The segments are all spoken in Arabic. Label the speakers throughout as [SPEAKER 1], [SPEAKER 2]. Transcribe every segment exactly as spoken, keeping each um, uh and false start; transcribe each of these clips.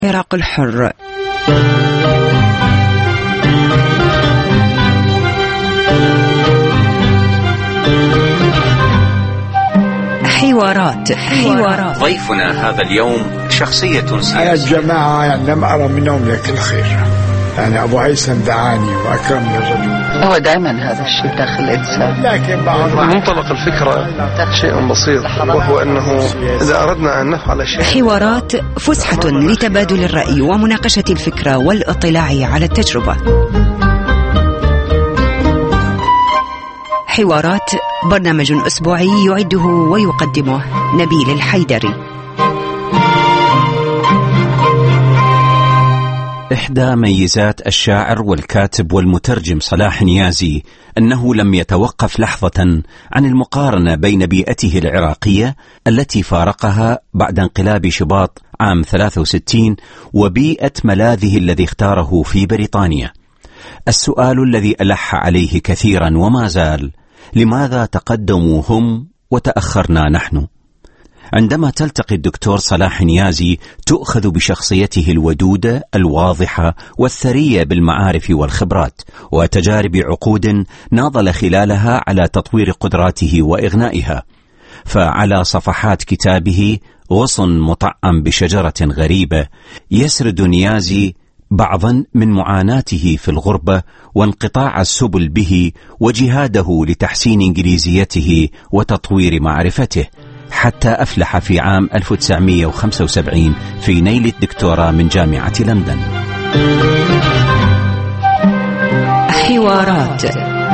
[SPEAKER 1] العراق الحر. حوارات حوارات
[SPEAKER 2] ضيفنا هذا اليوم شخصية سياسية.
[SPEAKER 3] يا جماعة يعني لم أرى منهم لك الخير، يعني أبو هيثم دعاني وأكرمني الرجل.
[SPEAKER 4] هو دائما هذا الشيء داخل الإنسان،
[SPEAKER 3] لكن بعض
[SPEAKER 5] منطلق الفكرة شيء بسيط، وهو أنه إذا أردنا أن نفعل شيء.
[SPEAKER 1] حوارات فسحة لتبادل الرأي ومناقشة الفكرة والاطلاع على التجربة. حوارات برنامج أسبوعي يعده ويقدمه نبيل الحيدري.
[SPEAKER 2] إحدى ميزات الشاعر والكاتب والمترجم صلاح نيازي أنه لم يتوقف لحظة عن المقارنة بين بيئته العراقية التي فارقها بعد انقلاب شباط عام ثلاثة وستين وبيئة ملاذه الذي اختاره في بريطانيا. السؤال الذي ألح عليه كثيرا وما زال: لماذا تقدموا هم وتأخرنا نحن؟ عندما تلتقي الدكتور صلاح نيازي تؤخذ بشخصيته الودودة الواضحة والثرية بالمعارف والخبرات وتجارب عقود ناضل خلالها على تطوير قدراته وإغنائها. فعلى صفحات كتابه غصن مطعم بشجرة غريبة يسرد نيازي بعضا من معاناته في الغربة وانقطاع السبل به وجهاده لتحسين إنجليزيته وتطوير معرفته، حتى أفلح في عام ألف وتسعمئة وخمسة وسبعين في نيل الدكتوراه من جامعة لندن.
[SPEAKER 1] حوارات.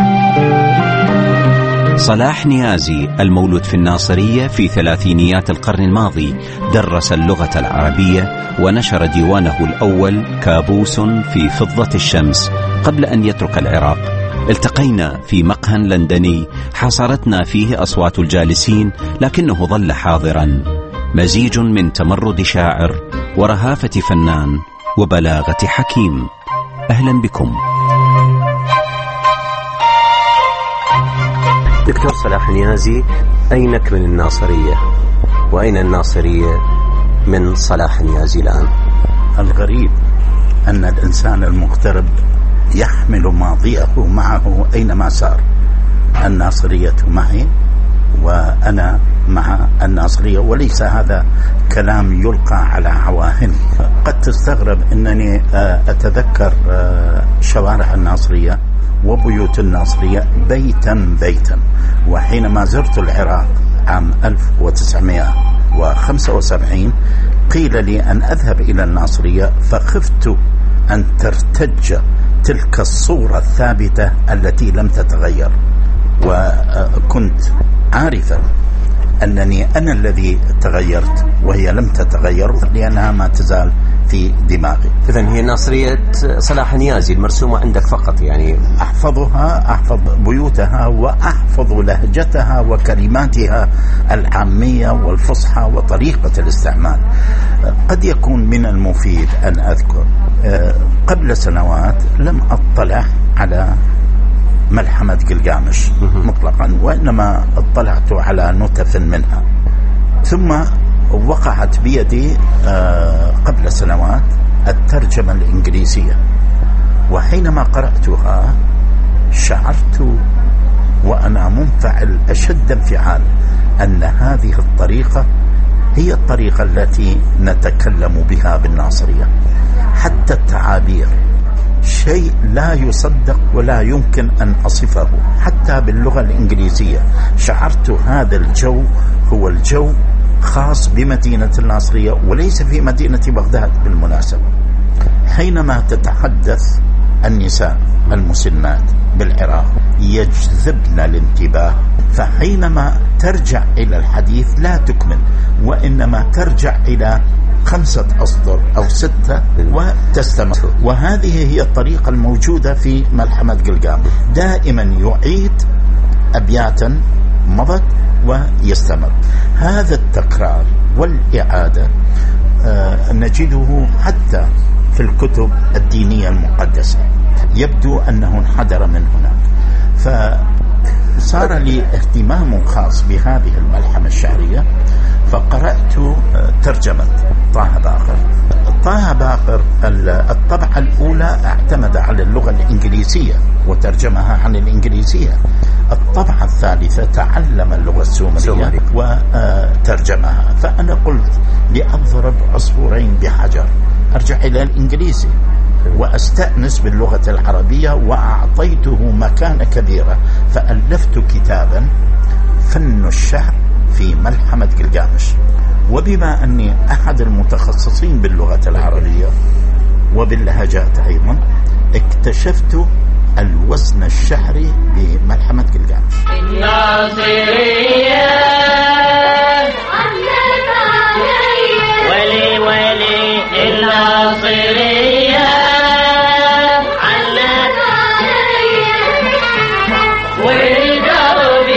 [SPEAKER 2] صلاح نيازي المولود في الناصرية في ثلاثينيات القرن الماضي درس اللغة العربية ونشر ديوانه الأول كابوس في فضة الشمس قبل أن يترك العراق. التقينا في مقهى لندني حاصرتنا فيه أصوات الجالسين لكنه ظل حاضرا، مزيج من تمرد شاعر ورهافة فنان وبلاغة حكيم. أهلا بكم دكتور صلاح نيازي. أينك من الناصرية وأين الناصرية من صلاح نيازي الآن؟
[SPEAKER 6] الغريب أن الإنسان المغترب يحمل ماضيه معه أينما سار. الناصرية معي وأنا مع الناصرية، وليس هذا كلام يلقى على عواهن. قد تستغرب أنني أتذكر شوارع الناصرية وبيوت الناصرية بيتا بيتا، وحينما زرت العراق عام ألف وتسعمئة وخمسة وسبعين قيل لي أن أذهب إلى الناصرية، فخفت أن ترتج تلك الصورة الثابتة التي لم تتغير، وكنت عارفا أنني أنا الذي تغيرت وهي لم تتغير لأنها ما تزال في دماغي.
[SPEAKER 2] إذن هي ناصرية صلاح نيازي المرسومة عندك فقط؟ يعني
[SPEAKER 6] أحفظها، أحفظ بيوتها وأحفظ لهجتها وكلماتها العامية والفصحى وطريقة الاستعمال. قد يكون من المفيد أن أذكر قبل سنوات لم أطلع على ملحمة قلقامش مطلقا، وإنما اطلعت على نتف منها، ثم وقعت بيدي قبل سنوات الترجمة الإنجليزية، وحينما قرأتها شعرت وأنا منفعل أشد انفعال أن هذه الطريقة هي الطريقة التي نتكلم بها بالناصرية. حتى التعابير شيء لا يصدق ولا يمكن أن أصفه. حتى باللغة الإنجليزية شعرت هذا الجو هو الجو خاص بمدينة الناصرية وليس في مدينة بغداد بالمناسبة. حينما تتحدث النساء المسلمات بالعراق يجذبن الانتباه، فحينما ترجع إلى الحديث لا تكمل وإنما ترجع إلى خمسة أسطر أو ستة وتستمر. وهذه هي الطريقة الموجودة في ملحمة قلقام، دائما يعيد أبياتا مضت ويستمر. هذا التكرار والإعادة آه نجده حتى في الكتب الدينية المقدسة، يبدو أنه انحدر من هناك. فصار لي اهتمام خاص بهذه الملحمة الشعرية، فقرأت ترجمة طه باقر. طه باقر الطبعة الأولى اعتمد على اللغة الإنجليزية وترجمها عن الإنجليزية. الطبعة الثالثة تعلم اللغة السومرية وترجمها. فأنا قلت لأضرب عصفورين بحجر، أرجع إلى الإنجليزي وأستأنس باللغة العربية، وأعطيته مكانة كبيرة. فألفت كتابا فن الشعر في ملحمة جلجامش. وبما أني أحد المتخصصين باللغة العربية وباللهجات أيضا، اكتشفت الوزن الشعري بملحمة جلجامش.
[SPEAKER 7] الناصرية ولي ولي الناصرية علت والقلب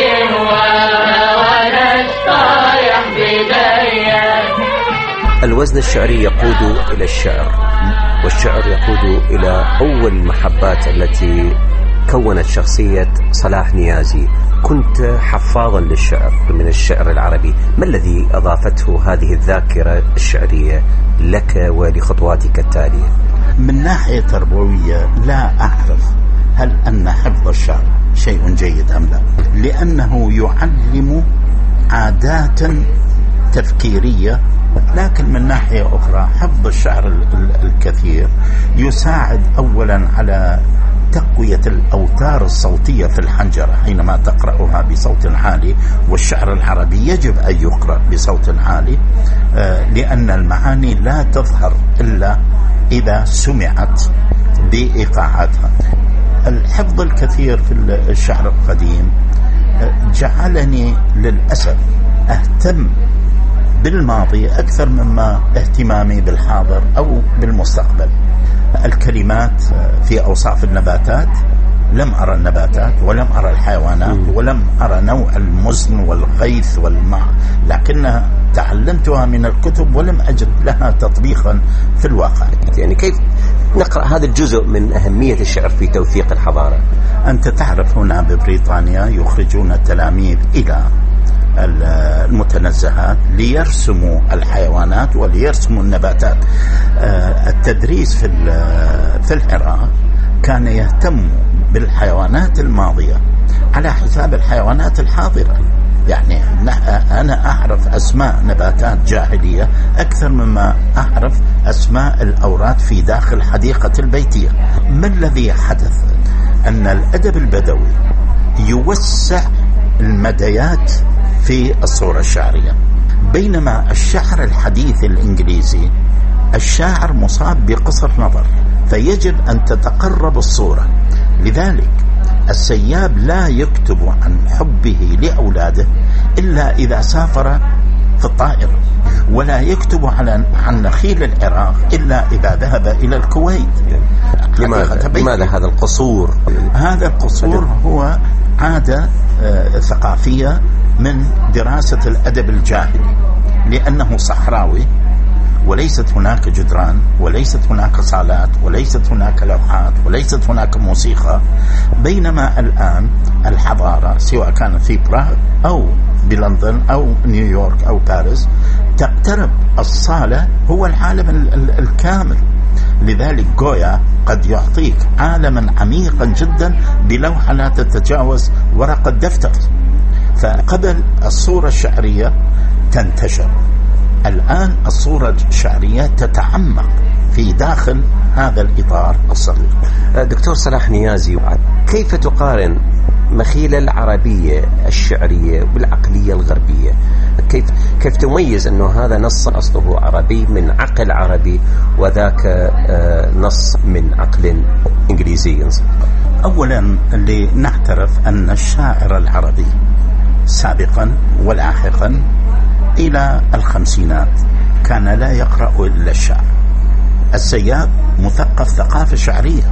[SPEAKER 7] وانا طايح بداية.
[SPEAKER 8] الوزن الشعري يقود إلى الشعر، والشعر يقود إلى أول المحبات التي كونت شخصية صلاح نيازي. كنت حفاظا للشعر من الشعر العربي، ما الذي أضافته هذه الذاكرة الشعرية لك ولخطواتك التالية؟
[SPEAKER 6] من ناحية تربوية لا أعرف هل أن حفظ الشعر شيء جيد أم لا، لأنه يعلم عادات تفكيرية. لكن من ناحية أخرى حفظ الشعر الكثير يساعد أولا على تقوية الأوتار الصوتية في الحنجرة حينما تقرأها بصوت عالي. والشعر العربي يجب أن يقرأ بصوت عالي، لأن المعاني لا تظهر إلا إذا سمعت بإيقاعاتها. الحفظ الكثير في الشعر القديم جعلني للأسف أهتم بالماضي أكثر مما اهتمامي بالحاضر أو بالمستقبل. الكلمات في أوصاف النباتات لم أرى النباتات ولم أرى الحيوانات ولم أرى نوع المزن والغيث والماء، لكنها تعلمتها من الكتب ولم أجد لها تطبيقا في الواقع.
[SPEAKER 8] يعني كيف نقرأ هذا الجزء من أهمية الشعر في توثيق الحضارة؟
[SPEAKER 6] أنت تعرف هنا ببريطانيا يخرجون التلاميذ إلى المتنزهات ليرسموا الحيوانات وليرسموا النباتات. التدريس في في العراق كان يهتم بالحيوانات الماضية على حساب الحيوانات الحاضرة. يعني أنا أعرف أسماء نباتات جاهلية أكثر مما أعرف أسماء الأوراد في داخل حديقة البيتية. ما الذي حدث؟ أن الأدب البدوي يوسع المديات في الصورة الشعرية، بينما الشعر الحديث الإنجليزي الشاعر مصاب بقصر نظر، فيجب أن تتقرب الصورة. لذلك السياب لا يكتب عن حبه لأولاده إلا إذا سافر في الطائرة، ولا يكتب على عن نخيل العراق إلا إذا ذهب إلى الكويت.
[SPEAKER 8] لماذا؟ لماذا هذا القصور؟
[SPEAKER 6] هذا القصور هو عادة آه ثقافية من دراسة الأدب الجاهلي، لأنه صحراوي وليست هناك جدران وليست هناك صالات وليست هناك لوحات وليست هناك موسيقى. بينما الآن الحضارة سواء كانت في براغ أو بلندن أو نيويورك أو باريس تقترب الصالة هو العالم الكامل. لذلك غويا قد يعطيك عالما عميقا جدا بلوحة لا تتجاوز ورقة دفتر. فقبل الصورة الشعرية تنتشر، الآن الصورة الشعرية تتعمق في داخل هذا الإطار الصغير.
[SPEAKER 8] دكتور صلاح نيازي، كيف تقارن مخيلة العربية الشعرية بالعقلية الغربية؟ كيف كيف تميز أنه هذا نص أصله عربي من عقل عربي وذاك نص من عقل إنجليزي؟
[SPEAKER 6] أولا لنعترف أن الشاعر العربي سابقا ولاحقا إلى الخمسينات كان لا يقرأ إلا الشعر. السياب مثقف ثقافة شعرية،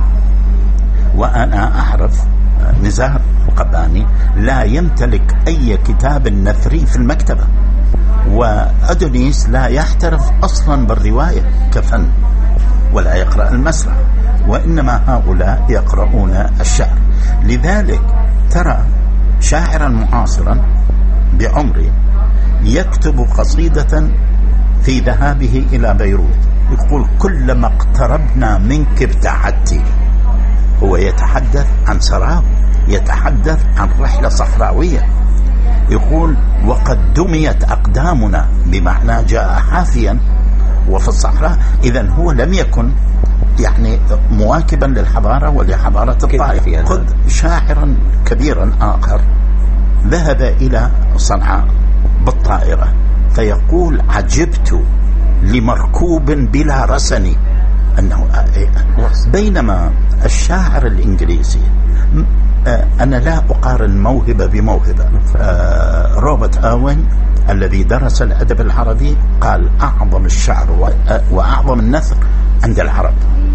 [SPEAKER 6] وأنا أعرف نزار القباني لا يمتلك أي كتاب نثري في المكتبة، وأدونيس لا يحترف أصلا بالرواية كفن ولا يقرأ المسرح، وإنما هؤلاء يقرؤون الشعر. لذلك ترى شاعرا معاصرا بعمري يكتب قصيدة في ذهابه إلى بيروت يقول كلما اقتربنا منك ابتعدتي. هو يتحدث عن سراب، يتحدث عن رحلة صحراوية. يقول وقد دميت أقدامنا، بمعنى جاء حافيا وفي الصحراء. إذن هو لم يكن يعني مواكبا للحضارة ولحضارة الطائف. خذ شاعرا كبيرا آخر ذهب إلى صنعاء بالطائرة فيقول عجبت لمركوب بلا رسن، أنه بينما الشاعر الإنجليزي، أنا لا أقارن موهبة بموهبة، روبرت أوين الذي درس الأدب العربي قال أعظم الشعر وأعظم النثر عند العرب،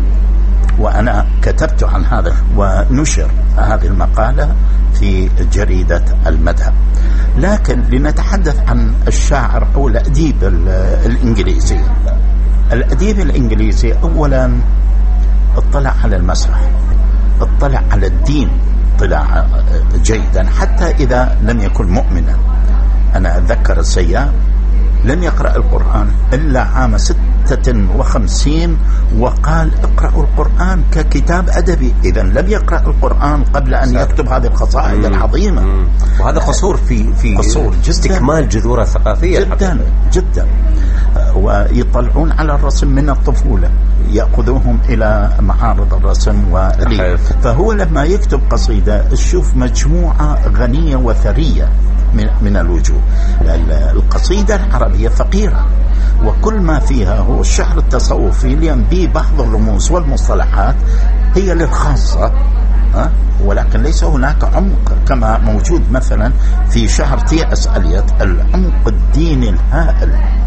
[SPEAKER 6] وأنا كتبت عن هذا ونشر هذه المقالة في جريدة المذهب. لكن لنتحدث عن الشاعر أو الأديب الإنجليزي. الأديب الإنجليزي أولا اطلع على المسرح، اطلع على الدين اطلاع جيدا حتى إذا لم يكن مؤمنا. أنا أتذكر السياب لم يقرأ القرآن إلا عام ستة وخمسين وقال اقرأوا القرآن ككتاب أدبي. إذن لم يقرأ القرآن قبل أن يكتب هذه القصائد العظيمة.
[SPEAKER 8] مم. وهذا قصور في في
[SPEAKER 6] قصور
[SPEAKER 8] استكمال جذورة الثقافية
[SPEAKER 6] جدا جدا. ويطلعون على الرسم من الطفولة، يأخذوهم إلى معارض الرسم ولي. فهو لما يكتب قصيدة تشوف مجموعة غنية وثرية من, من الوجوه. القصيدة العربية فقيرة وكل ما فيها هو الشعر التصوفي لينبي بعض الرموز والمصطلحات هي للخاصة، ولكن ليس هناك عمق كما موجود مثلا في شعر تي اس اليت، العمق الديني الهائل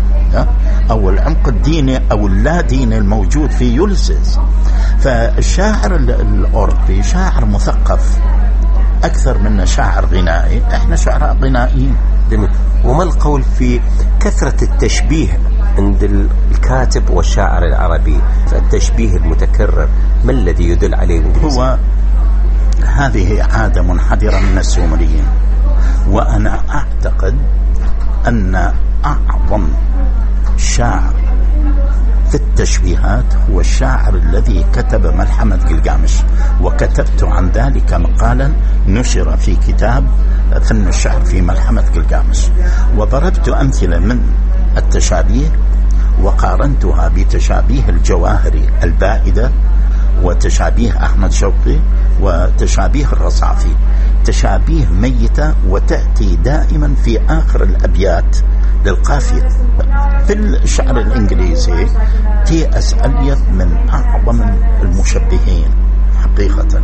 [SPEAKER 6] أو العمق الديني أو اللا ديني الموجود في يوليسيس. فالشاعر الأوروبي شاعر مثقف أكثر من شاعر غنائي، إحنا شعراء غنائيين.
[SPEAKER 8] وما القول في كثرة التشبيه عند الكاتب والشاعر العربي، التشبيه المتكرر، ما الذي يدل عليه الإنجليزي؟
[SPEAKER 6] هو هذه عادة منحدرة من السومريين، وأنا أعتقد أن أعظم شاعر في التشبيهات هو الشاعر الذي كتب ملحمة جلجامش، وكتبت عن ذلك مقالا نشر في كتاب فن الشعر في ملحمة جلجامش، وضربت أمثلة من التشابيه وقارنتها بتشابيه الجواهري البائدة وتشابيه أحمد شوقي وتشابيه الرصافي، تشابيه ميتة وتأتي دائما في آخر الأبيات للقافية. في الشعر الإنجليزي تي اس اليت من أعظم المشبهين حقيقة،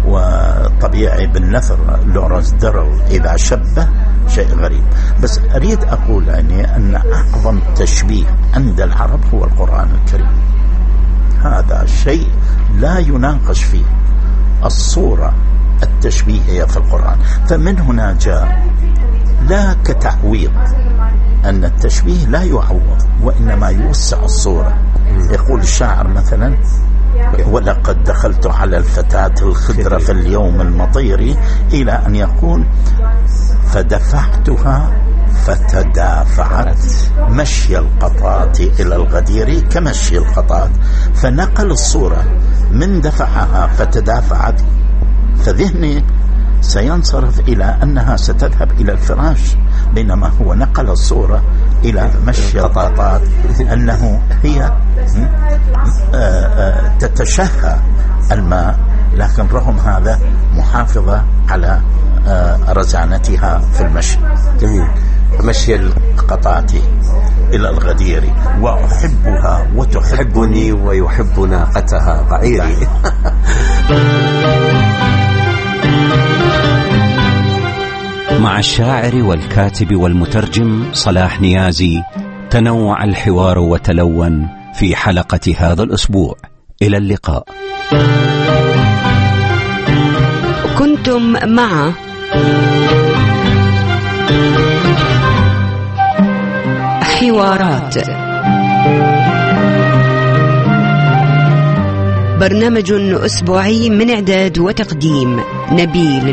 [SPEAKER 6] وطبيعي بالنثر لورنس درو إذا شبه شيء غريب. بس أريد أقول يعني أن أعظم تشبيه عند العرب هو القرآن الكريم، هذا شيء لا يناقش فيه. الصورة التشبيهية في القرآن، فمن هنا جاء لا كتعويض أن التشبيه لا يعوض وإنما يوسع الصورة. يقول الشاعر مثلا ولقد دخلت على الفتاة الخضرة في اليوم المطير، إلى أن يقول فدفعتها فتدافعت مشي القطات إلى الغدير كمشي القطات، فنقل الصورة من دفعها فتدافعت، فذهني سينصرف إلى أنها ستذهب إلى الفراش، بينما هو نقل الصورة إلى مشي القطات، أنه هي تتشهى الماء، لكن رغم هذا محافظة على رزانتها في المشي.
[SPEAKER 8] جميل.
[SPEAKER 6] مشي القطات إلى الغدير وأحبها وتحبني
[SPEAKER 8] ويحب ناقتها بعيري.
[SPEAKER 2] مع الشاعر والكاتب والمترجم صلاح نيازي تنوع الحوار وتلون في حلقة هذا الأسبوع. إلى اللقاء.
[SPEAKER 1] كنتم مع حوارات، برنامج أسبوعي من إعداد وتقديم نبيل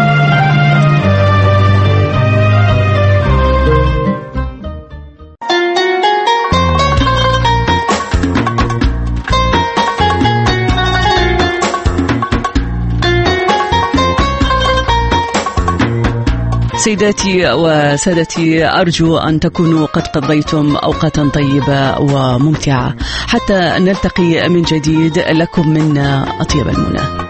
[SPEAKER 1] الحيدري. سيداتي وسادتي، أرجو أن تكونوا قد قضيتم أوقاتا طيبة وممتعة حتى نلتقي من جديد. لكم منا أطيب المنى.